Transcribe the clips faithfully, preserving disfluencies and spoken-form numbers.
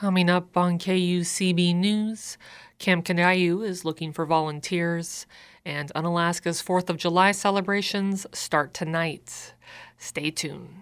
Coming up on K U C B News, Camp Kadayu is looking for volunteers, and Unalaska's fourth of July celebrations start tonight. Stay tuned.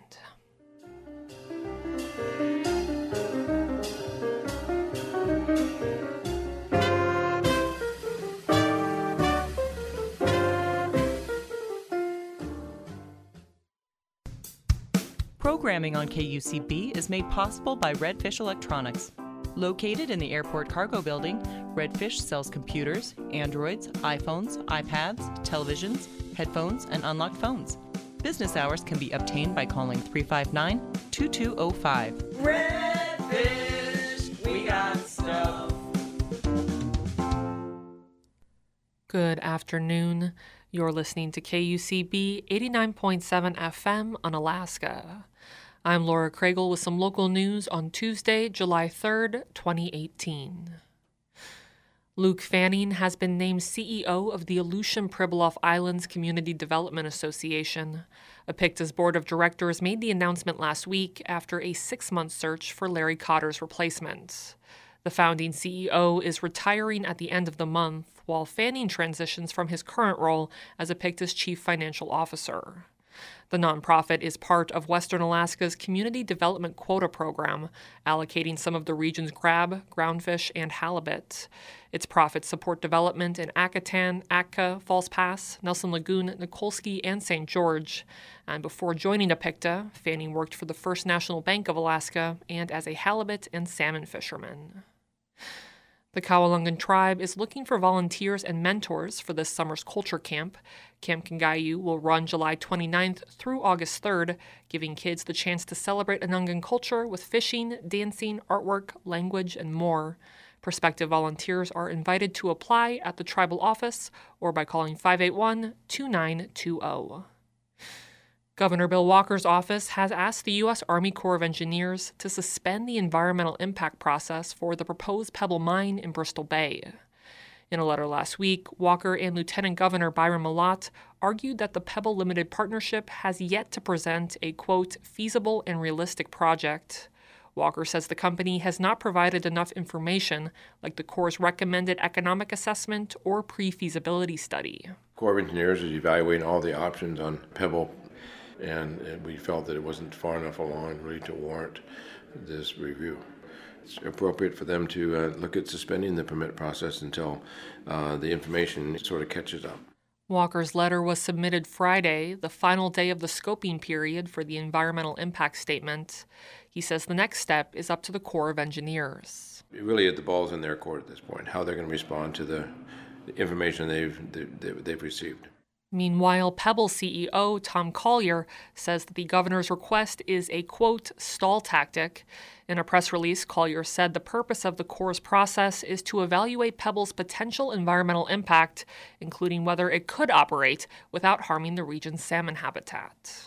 Programming on K U C B is made possible by Redfish Electronics. Located in the Airport Cargo Building, Redfish sells computers, Androids, iPhones, iPads, televisions, headphones, and unlocked phones. Business hours can be obtained by calling three five nine, two two zero five. Redfish, we got stuff. Good afternoon. You're listening to K U C B eighty-nine point seven F M on Alaska. I'm Laura Kragel with some local news on Tuesday, July third, twenty eighteen. Luke Fanning has been named C E O of the Aleutian Pribilof Islands Community Development Association. APICTA's board of directors made the announcement last week after a six-month search for Larry Cotter's replacement. The founding C E O is retiring at the end of the month, while Fanning transitions from his current role as APICTA's chief financial officer. The nonprofit is part of Western Alaska's Community Development Quota Program, allocating some of the region's crab, groundfish, and halibut. Its profits support development in Akitan, Atka, False Pass, Nelson Lagoon, Nikolsky, and Saint George. And before joining APICTA, Fanning worked for the First National Bank of Alaska and as a halibut and salmon fisherman. The Kawalungan tribe is looking for volunteers and mentors for this summer's culture camp. Camp Kadayu will run July twenty-ninth through August third, giving kids the chance to celebrate Anungan culture with fishing, dancing, artwork, language, and more. Prospective volunteers are invited to apply at the tribal office or by calling five eight one, two nine two zero. Governor Bill Walker's office has asked the U S Army Corps of Engineers to suspend the environmental impact process for the proposed Pebble Mine in Bristol Bay. In a letter last week, Walker and Lieutenant Governor Byron Malott argued that the Pebble Limited Partnership has yet to present a, quote, feasible and realistic project. Walker says the company has not provided enough information, like the Corps' recommended economic assessment or pre-feasibility study. Corps of Engineers is evaluating all the options on Pebble, and, and we felt that it wasn't far enough along really to warrant this review. It's appropriate for them to uh, look at suspending the permit process until uh, the information sort of catches up. Walker's letter was submitted Friday, the final day of the scoping period for the environmental impact statement. He says the next step is up to the Corps of Engineers. Really, the ball's in their court at this point, how they're going to respond to the, the information they've, they've, they've received. Meanwhile, Pebble C E O Tom Collier says that the governor's request is a, quote, stall tactic. In a press release, Collier said the purpose of the Corps' process is to evaluate Pebble's potential environmental impact, including whether it could operate without harming the region's salmon habitat.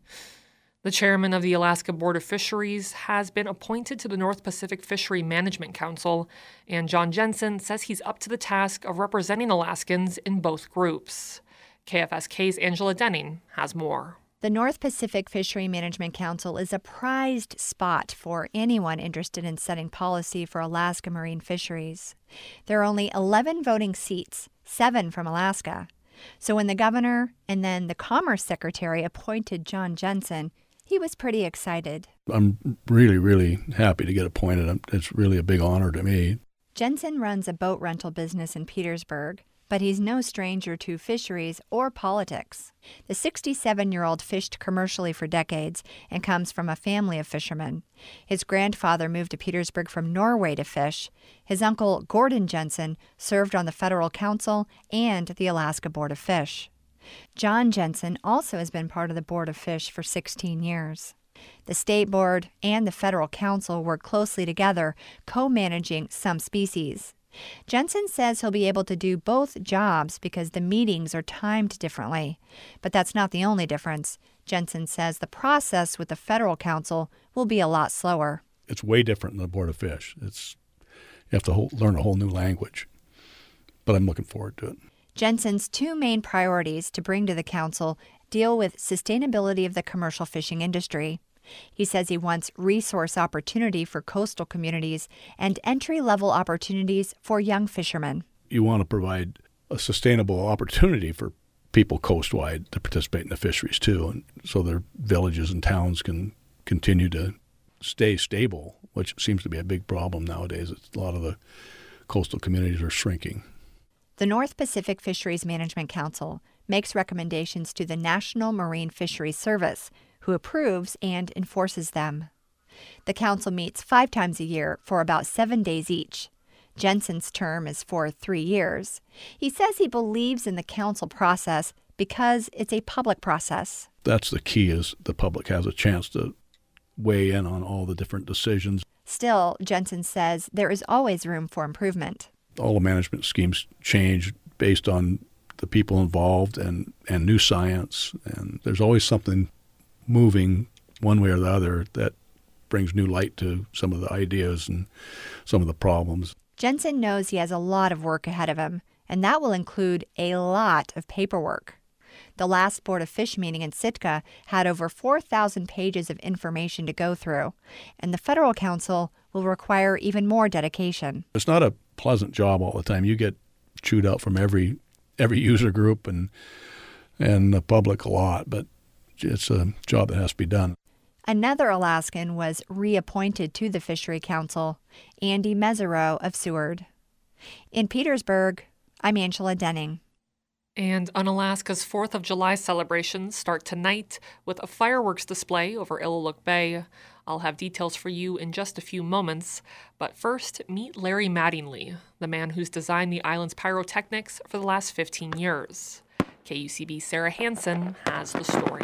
The chairman of the Alaska Board of Fisheries has been appointed to the North Pacific Fishery Management Council, and John Jensen says he's up to the task of representing Alaskans in both groups. K F S K's Angela Denning has more. The North Pacific Fishery Management Council is a prized spot for anyone interested in setting policy for Alaska marine fisheries. There are only eleven voting seats, seven from Alaska. So when the governor and then the Commerce Secretary appointed John Jensen, he was pretty excited. I'm really, really happy to get appointed. It's really a big honor to me. Jensen runs a boat rental business in Petersburg, but he's no stranger to fisheries or politics. The sixty-seven-year-old fished commercially for decades and comes from a family of fishermen. His grandfather moved to Petersburg from Norway to fish. His uncle, Gordon Jensen, served on the Federal Council and the Alaska Board of Fish. John Jensen also has been part of the Board of Fish for sixteen years. The State Board and the Federal Council work closely together, co-managing some species. Jensen says he'll be able to do both jobs because the meetings are timed differently. But that's not the only difference. Jensen says the process with the Federal Council will be a lot slower. It's way different than the Board of Fish. It's you have to whole, learn a whole new language. But I'm looking forward to it. Jensen's two main priorities to bring to the council deal with sustainability of the commercial fishing industry. He says he wants resource opportunity for coastal communities and entry-level opportunities for young fishermen. You want to provide a sustainable opportunity for people coastwide to participate in the fisheries too, and so their villages and towns can continue to stay stable, which seems to be a big problem nowadays. It's a lot of the coastal communities are shrinking. The North Pacific Fisheries Management Council makes recommendations to the National Marine Fisheries Service, who approves and enforces them. The council meets five times a year for about seven days each. Jensen's term is for three years. He says he believes in the council process because it's a public process. That's the key, is the public has a chance to weigh in on all the different decisions. Still, Jensen says there is always room for improvement. All the management schemes change based on the people involved and, and new science, and there's always something moving one way or the other that brings new light to some of the ideas and some of the problems. Jensen knows he has a lot of work ahead of him, and that will include a lot of paperwork. The last Board of Fish meeting in Sitka had over four thousand pages of information to go through, and the Federal Council will require even more dedication. It's not a pleasant job all the time. You get chewed out from every every user group and and the public a lot, but it's a job that has to be done. Another Alaskan was reappointed to the Fishery Council, Andy Mesereau of Seward. In Petersburg, I'm Angela Denning. And Unalaska's fourth of July celebrations start tonight with a fireworks display over Illilook Bay. I'll have details for you in just a few moments, but first, meet Larry Mattingly, the man who's designed the island's pyrotechnics for the last fifteen years. K U C B's Sarah Hansen has the story.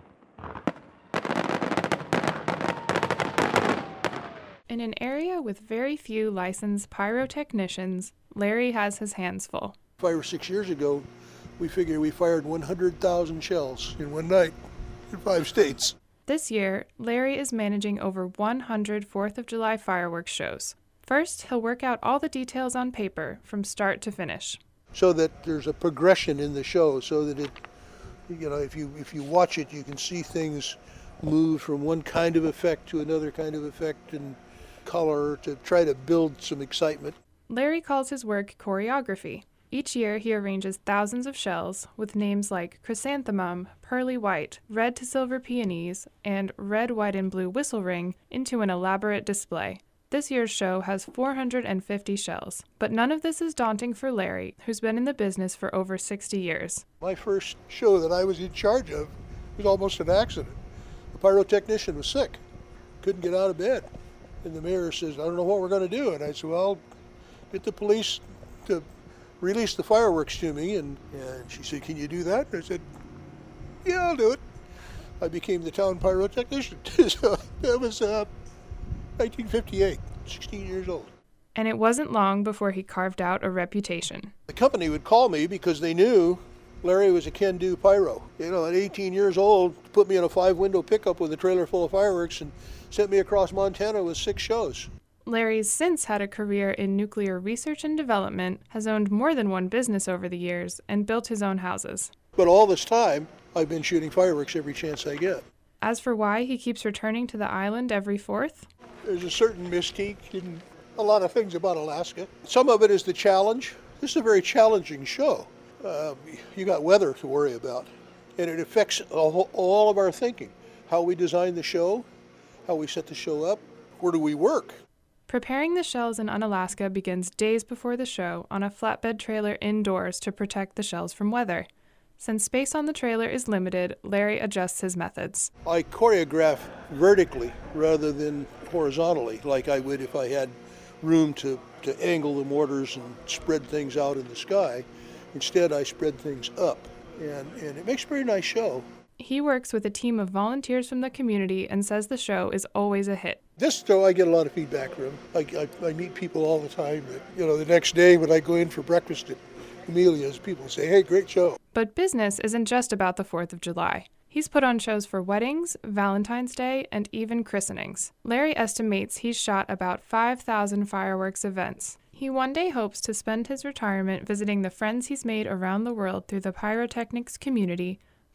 In an area with very few licensed pyrotechnicians, Larry has his hands full. Five or six years ago, we figured we fired one hundred thousand shells in one night in five states. This year, Larry is managing over one hundred fourth of July fireworks shows. First, he'll work out all the details on paper from start to finish. So that there's a progression in the show, so that it, you know, if you if you watch it, you can see things move from one kind of effect to another kind of effect and color to try to build some excitement. Larry calls his work choreography. Each year, he arranges thousands of shells with names like chrysanthemum, pearly white, red to silver peonies, and red, white, and blue whistle ring into an elaborate display. This year's show has four hundred fifty shells, but none of this is daunting for Larry, who's been in the business for over sixty years. My first show that I was in charge of was almost an accident. The pyrotechnician was sick, couldn't get out of bed. And the mayor says, I don't know what we're going to do. And I said, well, get the police to release the fireworks to me. And, and she said, can you do that? And I said, yeah, I'll do it. I became the town pyrotechnician. So that was uh, nineteen fifty-eight, sixteen years old. And it wasn't long before he carved out a reputation. The company would call me because they knew Larry was a can-do pyro. You know, at eighteen years old, put me in a five-window pickup with a trailer full of fireworks and sent me across Montana with six shows. Larry's since had a career in nuclear research and development, has owned more than one business over the years, and built his own houses. But all this time, I've been shooting fireworks every chance I get. As for why he keeps returning to the island every fourth? There's a certain mystique in a lot of things about Alaska. Some of it is the challenge. This is a very challenging show. Uh, you got weather to worry about, and it affects all, all of our thinking. How we design the show, how we set the show up, where do we work? Preparing the shells in Unalaska begins days before the show on a flatbed trailer indoors to protect the shells from weather. Since space on the trailer is limited, Larry adjusts his methods. I choreograph vertically rather than horizontally, like I would if I had room to, to angle the mortars and spread things out in the sky. Instead, I spread things up, and, and it makes a very nice show. He works with a team of volunteers from the community and says the show is always a hit. This show, I get a lot of feedback from. I, I, I meet people all the time. That, you know, the next day when I go in for breakfast at Amelia's, people say, hey, great show. But business isn't just about the fourth of July. He's put on shows for weddings, Valentine's Day, and even christenings. Larry estimates he's shot about five thousand fireworks events. He one day hopes to spend his retirement visiting the friends he's made around the world through the pyrotechnics community,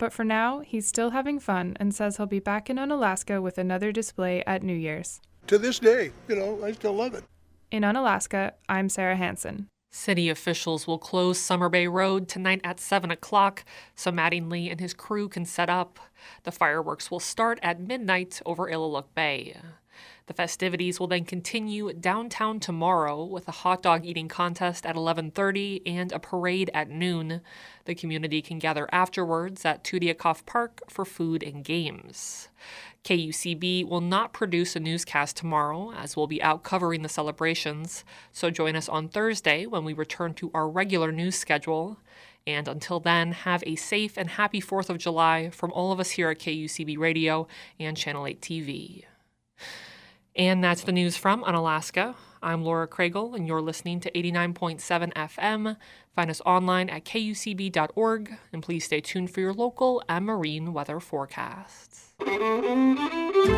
But for now, he's still having fun and says he'll be back in Unalaska with another display at New Year's. To this day, you know, I still love it. In Unalaska, I'm Sarah Hansen. City officials will close Summer Bay Road tonight at seven o'clock so Mattingly and his crew can set up. The fireworks will start at midnight over Illilook Bay. The festivities will then continue downtown tomorrow with a hot dog eating contest at eleven thirty and a parade at noon. The community can gather afterwards at Tudiakoff Park for food and games. K U C B will not produce a newscast tomorrow, as we'll be out covering the celebrations, so join us on Thursday when we return to our regular news schedule. And until then, have a safe and happy fourth of July from all of us here at K U C B Radio and Channel eight T V. And that's the news from Unalaska. I'm Laura Craigle, and you're listening to eighty-nine point seven F M. Find us online at K U C B dot org, and please stay tuned for your local and marine weather forecasts.